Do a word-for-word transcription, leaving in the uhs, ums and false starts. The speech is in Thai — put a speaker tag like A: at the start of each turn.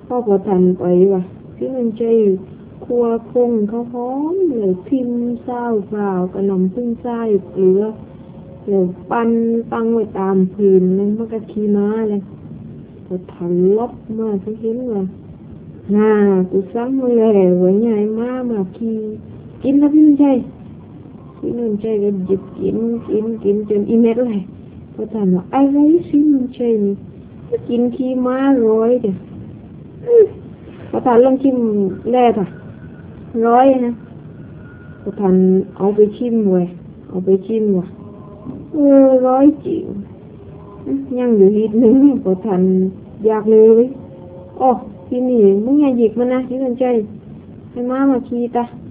A: พ่อพอทันไปว่ะพี่มันใจครัวคงเขาหอมเลยพิมพ์เศร้าเปล่าขนมพึ่งไส้เกลือเลยปั้นตั้งไว้ตามพื้นเลยมันก็ขี้ม้าเลยพอทันลบมาสักเห็นว่าฮ่ากูสั่งมาเลยว่าใหญ่มากมาขี้กินแล้วพี่มันใจพี่มันใจก็หยิบกินกินกินจนอีเม็ดเลยพอทันว่าอะไรพี่มันใจนี่กินขี้ม้าร้อยเดียวพอทันลองชิมแร่ค่ะร้อยนะพอทันเอาไปชิมเว้ยเอาไปชิมว่ะเออร้อยจริงยังอยู่นิดนึงพอทันอยากเลยโอ้ที่นี่มึงอย่าหยิกมันนะที่สนใจให้มามาขี้ตา